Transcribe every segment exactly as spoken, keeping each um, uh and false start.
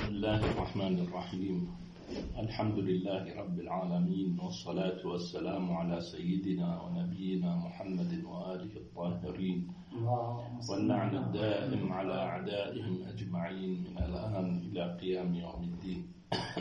بسم الله الرحمن الرحيم. الحمد لله رب العالمين، والصلاة والسلام على سيدنا ونبينا محمد وآله الطاهرين، واللعن الدائم على أعدائهم أجمعين من الآن إلى قيام يوم الدين.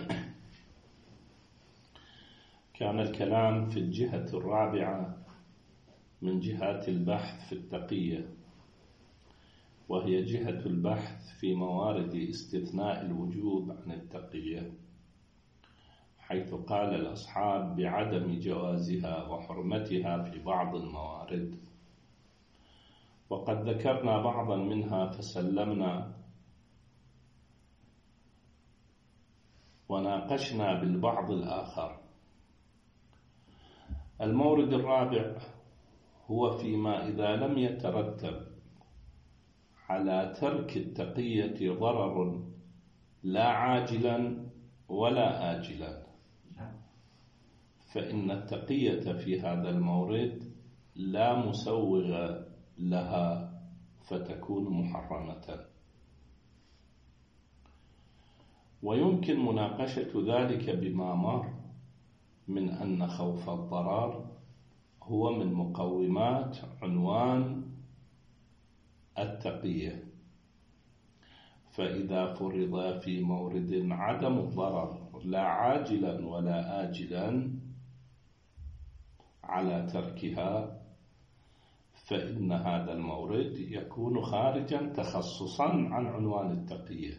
كان الكلام في الجهة الرابعة من جهات البحث في التقية، وهي جهة البحث في موارد استثناء الوجوب عن التقية، حيث قال الأصحاب بعدم جوازها وحرمتها في بعض الموارد، وقد ذكرنا بعضا منها فسلمنا وناقشنا بالبعض الآخر. المورد الرابع هو فيما إذا لم يترتب على ترك التقية ضرر لا عاجلا ولا آجلا، فإن التقية في هذا المورد لا مسوغ لها فتكون محرمة. ويمكن مناقشة ذلك بما مر من أن خوف الضرر هو من مقومات عنوان التقية، فإذا فرض في مورد عدم الضرر لا عاجلا ولا آجلا على تركها، فإن هذا المورد يكون خارجا تخصصا عن عنوان التقية،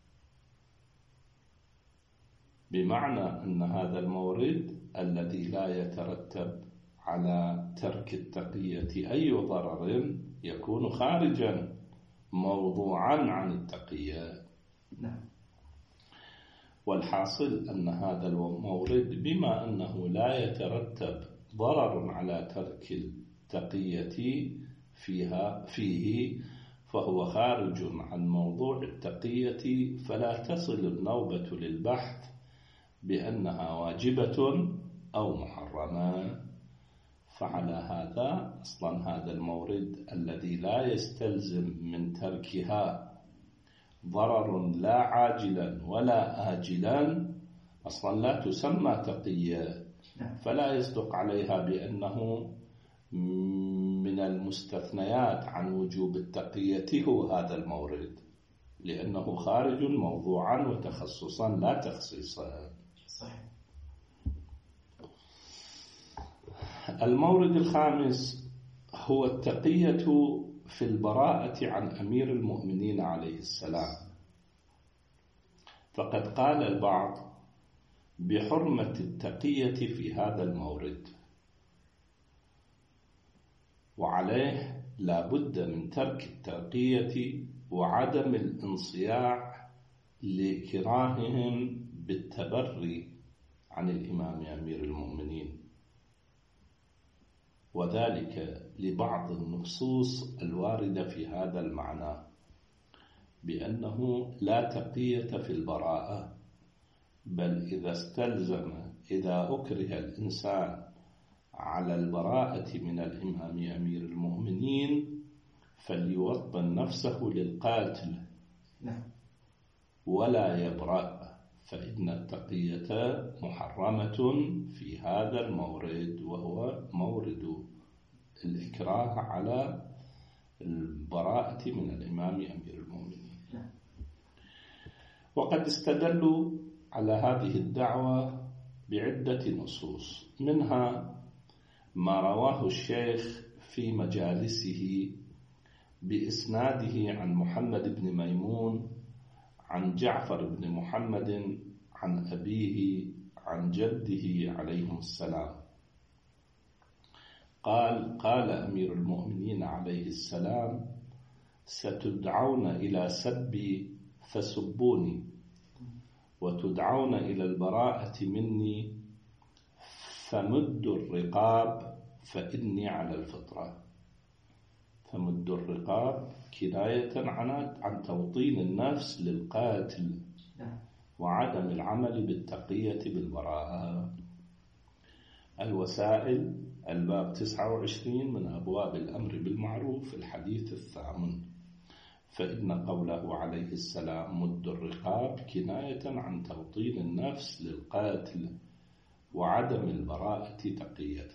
بمعنى أن هذا المورد الذي لا يترتب على ترك التقية أي ضرر يكون خارجا موضوعا عن التقية. نعم. والحاصل أن هذا المورد بما أنه لا يترتب ضرر على ترك التقية فيها فيه فهو خارج عن موضوع التقية، فلا تصل النوبة للبحث بأنها واجبة أو محرمة. فعلى هذا أصلا هذا المورد الذي لا يستلزم من تركها ضرر لا عاجلا ولا آجلا أصلا لا تسمى تقية، فلا يصدق عليها بأنه من المستثنيات عن وجوب التقية هو هذا المورد، لأنه خارج موضوعا وتخصصا لا تخصيصا. صحيح. المورد الخامس هو التقية في البراءة عن أمير المؤمنين عليه السلام، فقد قال البعض بحرمة التقية في هذا المورد، وعليه لا بد من ترك التقية وعدم الانصياع لإكراههم بالتبري عن الإمام أمير المؤمنين، وذلك لبعض النصوص الواردة في هذا المعنى بأنه لا تقية في البراءة، بل إذا استلزم إذا أكره الإنسان على البراءة من الإمام أمير المؤمنين فليوطن نفسه للقاتل ولا يبرأ، فإن التقية محرمة في هذا المورد، وهو مورد الإكراه على البراءة من الإمام أمير المؤمنين. وقد استدلوا على هذه الدعوة بعدة نصوص، منها ما رواه الشيخ في مجالسه بإسناده عن محمد بن ميمون عن جعفر بن محمد عن أبيه عن جده عليهم السلام قال: قال أمير المؤمنين عليه السلام: ستدعون إلى سبي فسبوني، وتدعون إلى البراءة مني فمدوا الرقاب فإني على الفطرة. فمد الرقاب كناية عن توطين النفس للقاتل وعدم العمل بالتقية بالبراءة. الوسائل الباب تسعة وعشرين من أبواب الأمر بالمعروف الحديث الثامن. فإن قوله عليه السلام مد الرقاب كناية عن توطين النفس للقاتل وعدم البراءة تقية.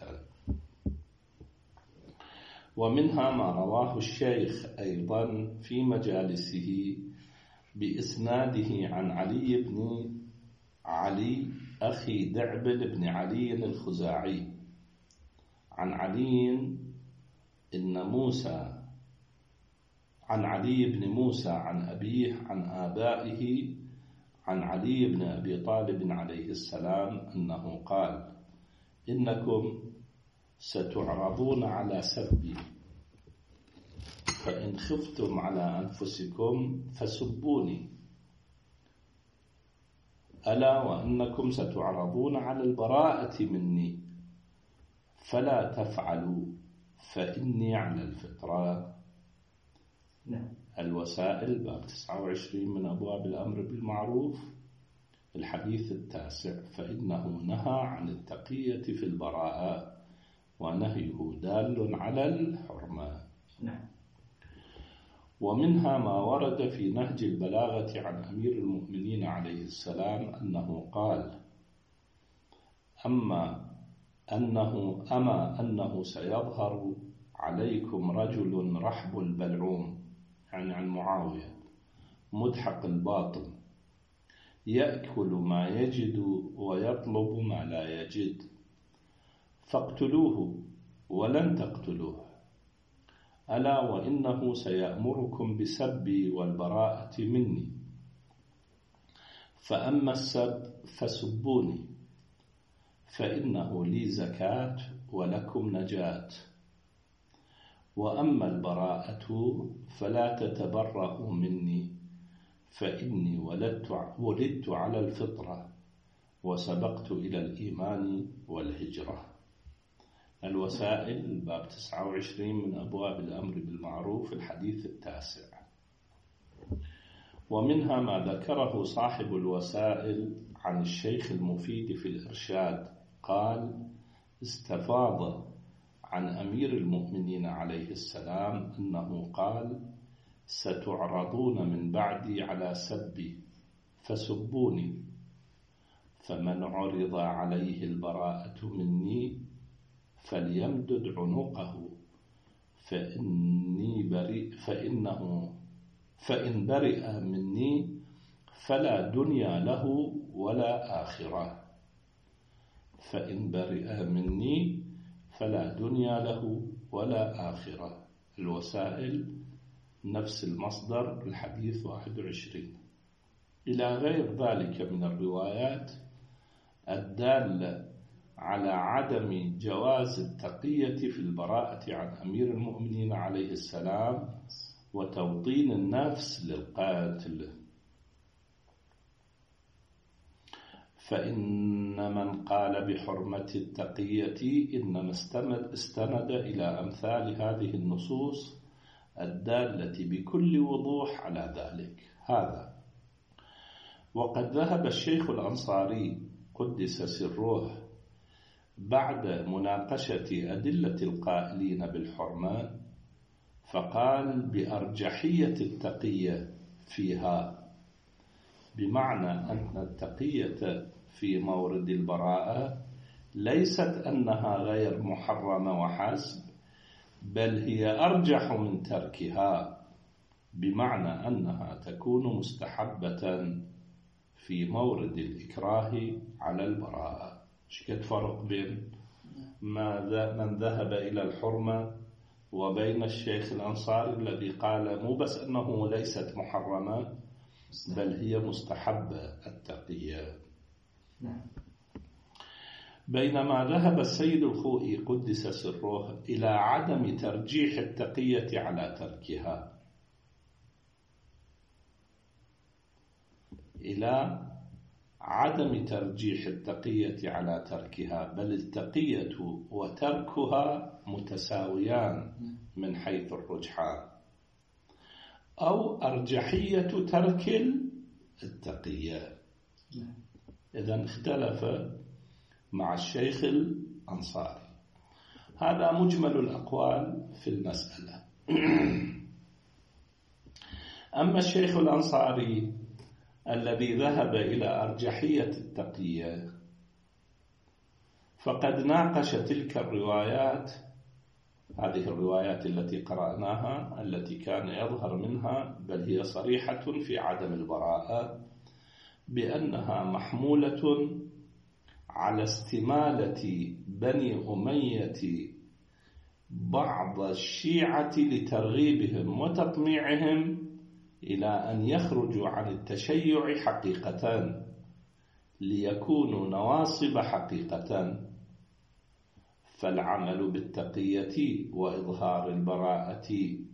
ومنها ما رواه الشيخ أيضا في مجالسه بإسناده عن علي بن علي أخي دعبل بن علي الخزاعي عن علي إن موسى عن علي بن موسى عن أبيه عن آبائه عن علي بن أبي طالب عليه السلام أنه قال: إنكم ستعرضون على سبي، فإن خفتم على أنفسكم فسبوني، ألا وأنكم ستعرضون على البراءة مني، فلا تفعلوا فإني على الفطرة. الوسائل باب تسعة وعشرين من أبواب الأمر بالمعروف، الحديث التاسع: فإنه نهى عن التقية في البراءة ونهيه دال على الحرمة. نعم. ومنها ما ورد في نهج البلاغة عن أمير المؤمنين عليه السلام أنه قال: أما أنه أما أنه سيظهر عليكم رجل رحب البلعوم، يعني عن معاوية، مدحق الباطن، يأكل ما يجد ويطلب ما لا يجد، فاقتلوه ولن تقتلوه، ألا وإنه سيأمركم بسبي والبراءة مني، فأما السب فسبوني، فإنه لي زكاة ولكم نجاة، وأما البراءة فلا تتبرأوا مني، فإني ولدت, ولدت على الفطرة وسبقت إلى الإيمان والهجرة. الوسائل باب تسعة وعشرين من أبواب الأمر بالمعروف، الحديث التاسع. ومنها ما ذكره صاحب الوسائل عن الشيخ المفيد في الإرشاد قال: استفاض عن أمير المؤمنين عليه السلام أنه قال: ستعرضون من بعدي على سبي فسبوني، فمن عرض عليه البراءة مني فليمدد عنقه، فإني بريء فإنه فإن برئ مني فلا دنيا له ولا آخرة، فإن برئ مني فلا دنيا له ولا آخرة. الوسائل نفس المصدر، الحديث واحد وعشرين. إلى غير ذلك من الروايات الدالة على عدم جواز التقية في البراءة عن أمير المؤمنين عليه السلام وتوطين النفس للقاتل. فإن من قال بحرمة التقية إنما استند إلى أمثال هذه النصوص الدالة بكل وضوح على ذلك. هذا وقد ذهب الشيخ الأنصاري قدس سره بعد مناقشة أدلة القائلين بالحرمة فقال بأرجحية التقية فيها، بمعنى أن التقية في مورد البراءة ليست أنها غير محرمة وحسب، بل هي أرجح من تركها، بمعنى أنها تكون مستحبة في مورد الإكراه على البراءة. شكد فرق بين من ذهب إلى الحرمة وبين الشيخ الأنصاري الذي قال مو بس أنه ليست محرمة بل هي مستحبة التقية. بينما ذهب السيد الخوئي قدس سره إلى عدم ترجيح التقية على تركها، إلى عدم ترجيح التقية على تركها، بل التقية وتركها متساويان من حيث الرجحان، أو أرجحية ترك التقية. إذن اختلف مع الشيخ الأنصاري. هذا مجمل الأقوال في المسألة. أما الشيخ الأنصاري الذي ذهب إلى أرجحية التقية فقد ناقش تلك الروايات، هذه الروايات التي قرأناها التي كان يظهر منها بل هي صريحة في عدم البراءة، بأنها محمولة على استمالة بني أمية بعض الشيعة لترغيبهم وتطميعهم إلى أن يخرجوا عن التشيع حقيقة ليكونوا نواصب حقيقة، فالعمل بالتقية وإظهار البراءة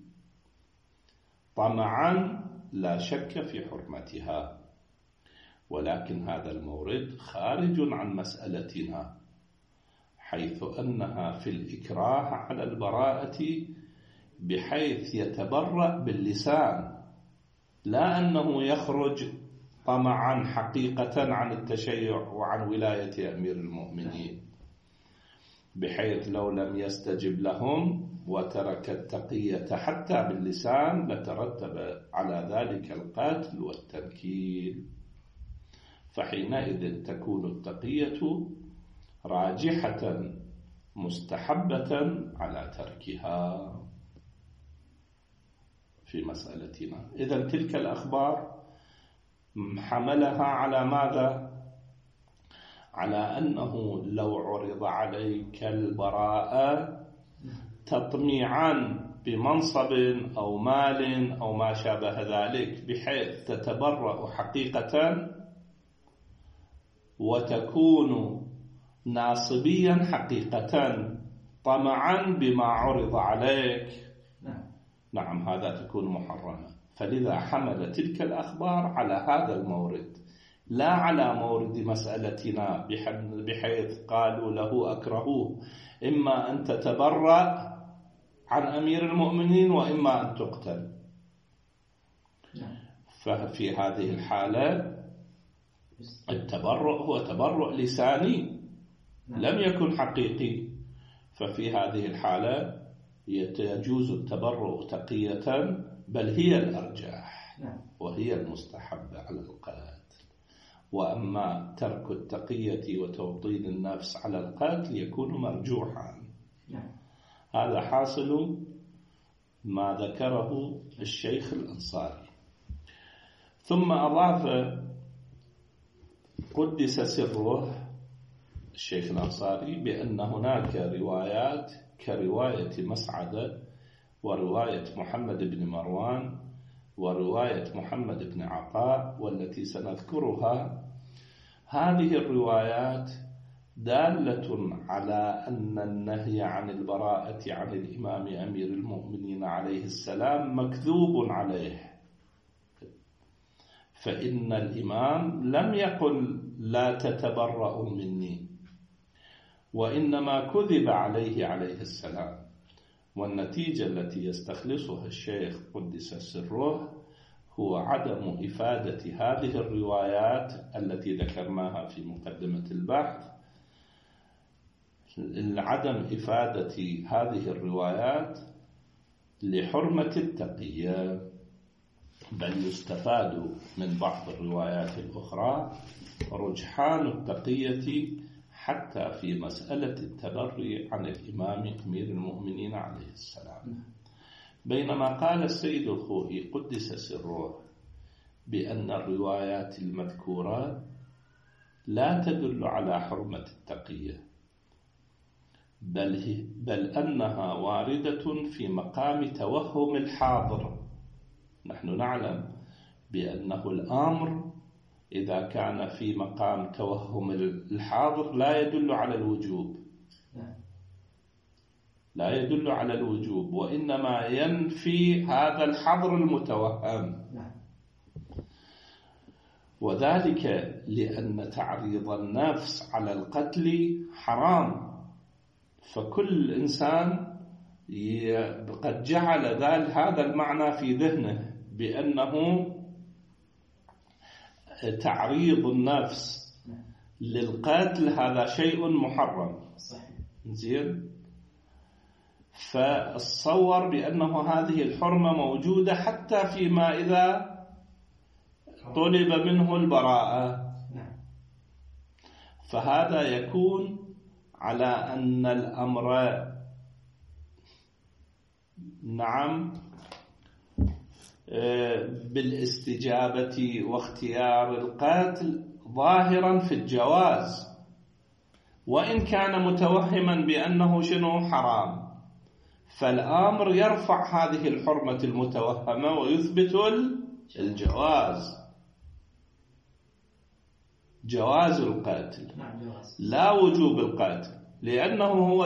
طمعا لا شك في حرمتها، ولكن هذا المورد خارج عن مسألتنا، حيث أنها في الإكراه على البراءة بحيث يتبرأ باللسان، لا أنه يخرج طمعا حقيقة عن التشيع وعن ولاية أمير المؤمنين، بحيث لو لم يستجب لهم وترك التقية حتى باللسان لترتب على ذلك القتل والتنكيل، فحينئذ تكون التقية راجحة مستحبة على تركها في مسألتنا. إذن تلك الأخبار حملها على ماذا؟ على أنه لو عرض عليك البراءة تطميعا بمنصب أو مال أو ما شابه ذلك بحيث تتبرأ حقيقة وتكون ناصبيا حقيقة طمعا بما عرض عليك، نعم هذا تكون محرمة. فلذا حمل تلك الأخبار على هذا المورد، لا على مورد مسألتنا بحيث قالوا له أكرهوه إما أن تتبرأ عن أمير المؤمنين وإما أن تقتل. ففي هذه الحالة التبرؤ هو تبرؤ لساني لم يكن حقيقي، ففي هذه الحالة يجوز التبرؤ تقية، بل هي الأرجح وهي المستحبة على القتل. وأما ترك التقية وتوطين النفس على القتل يكون مرجوحا. هذا حاصل ما ذكره الشيخ الأنصاري. ثم أضاف قدس سره الشيخ الأنصاري بأن هناك روايات كرواية مسعدة ورواية محمد بن مروان ورواية محمد بن عطاء والتي سنذكرها، هذه الروايات دالة على أن النهي عن البراءة عن الإمام أمير المؤمنين عليه السلام مكذوب عليه، فإن الإمام لم يقل لا تتبرأوا مني، وإنما كذب عليه عليه السلام. والنتيجة التي يستخلصها الشيخ قدس سره هو عدم إفادة هذه الروايات التي ذكرناها في مقدمة البحث، عدم إفادة هذه الروايات لحرمة التقية، بل يستفاد من بعض الروايات الأخرى رجحان التقية حتى في مسألة التبري عن الإمام أمير المؤمنين عليه السلام. بينما قال السيد الخوئي قدس سره بأن الروايات المذكورة لا تدل على حرمة التقية، بل, بل أنها واردة في مقام توهم الحاضر. نحن نعلم بأنه الأمر إذا كان في مقام توهم الحاضر لا يدل على الوجوب، لا يدل على الوجوب، وإنما ينفي هذا الحظر المتوهم، وذلك لأن تعريض النفس على القتل حرام، فكل إنسان قد جعل هذا المعنى في ذهنه بأنه تعريض النفس للقتل هذا شيء محرم. زين، فالصور بأنه هذه الحرمة موجودة حتى فيما إذا طلب منه البراءة، فهذا يكون على أن الأمر نعم بالاستجابة واختيار القاتل ظاهرا في الجواز، وإن كان متوهما بأنه شنو حرام، فالأمر يرفع هذه الحرمة المتوهمة ويثبت الجواز، جواز القاتل لا وجوب القاتل، لأنه هو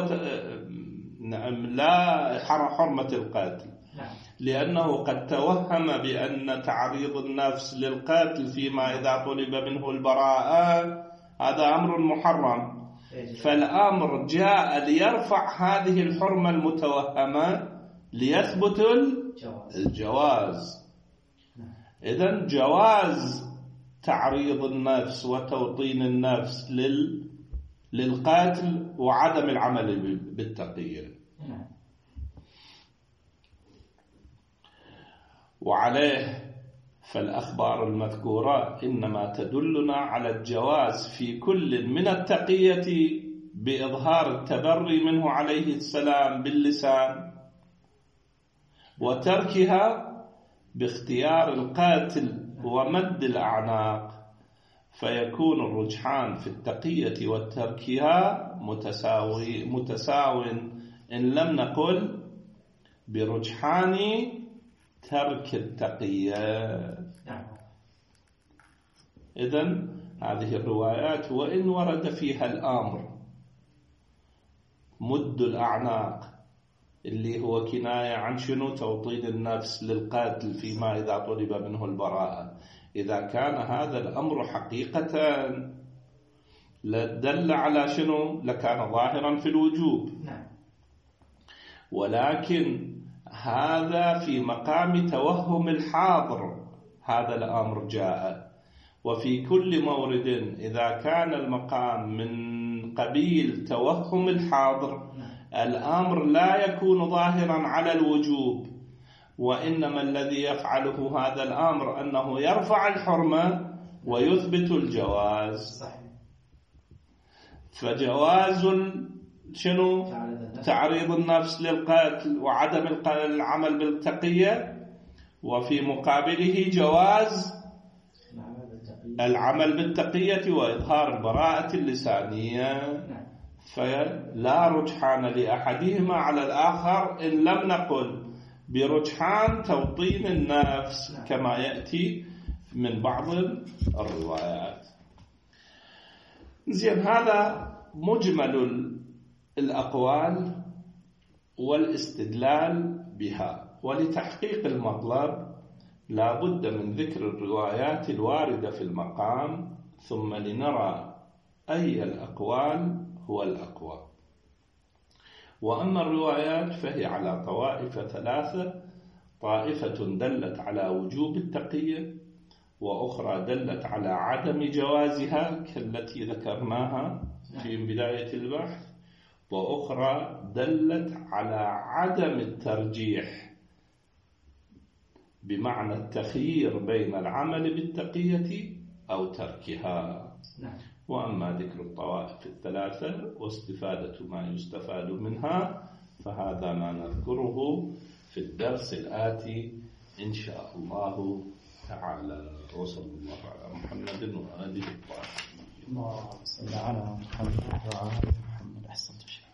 لا حرمة القاتل، لأنه قد توهم بأن تعريض النفس للقاتل فيما إذا طلب منه البراءة هذا أمر محرم، فالأمر جاء ليرفع هذه الحرمة المتوهمة ليثبت الجواز. إذن جواز تعريض النفس وتوطين النفس لل للقاتل وعدم العمل بالتقية. وعليه فالأخبار المذكورة إنما تدلنا على الجواز في كل من التقية بإظهار التبري منه عليه السلام باللسان، وتركها باختيار القاتل ومد الأعناق، فيكون الرجحان في التقية وتركها متساوي متساو إن لم نقل برجحان ترك التقية. إذن هذه الروايات وإن ورد فيها الأمر مد الأعناق اللي هو كناية عن شنو توطين النفس للقاتل فيما إذا طلب منه البراءة، إذا كان هذا الأمر حقيقة لدل على شنو لكان ظاهرا في الوجوب، ولكن هذا في مقام توهم الحاضر، هذا الأمر جاء، وفي كل مورد إذا كان المقام من قبيل توهم الحاضر الأمر لا يكون ظاهرا على الوجوب، وإنما الذي يفعله هذا الأمر أنه يرفع الحرمة ويثبت الجواز. فجواز شنو تعريض النفس للقاتل وعدم العمل بالتقية، وفي مقابله جواز العمل بالتقية وإظهار البراءة اللسانية، فلا رجحان لأحدهما على الآخر إن لم نقل برجحان توطين النفس كما يأتي من بعض الروايات. زين، هذا مجمل الأقوال والاستدلال بها، ولتحقيق المطلب لا بد من ذكر الروايات الواردة في المقام، ثم لنرى أي الأقوال هو الأقوى. وأما الروايات فهي على طوائف ثلاثة: طائفة دلت على وجوب التقية، وأخرى دلت على عدم جوازها كالتي ذكرناها في بداية البحث، وأخرى دلت على عدم الترجيح بمعنى التخيير بين العمل بالتقية أو تركها. وأما ذكر الطوائف الثلاثة واستفادة ما يستفاد منها فهذا ما نذكره في الدرس الآتي إن شاء الله تعالى. وصلى الله على محمد وآله الطاهرين. اللهم صل على محمد وعلى محمد. أحسنت.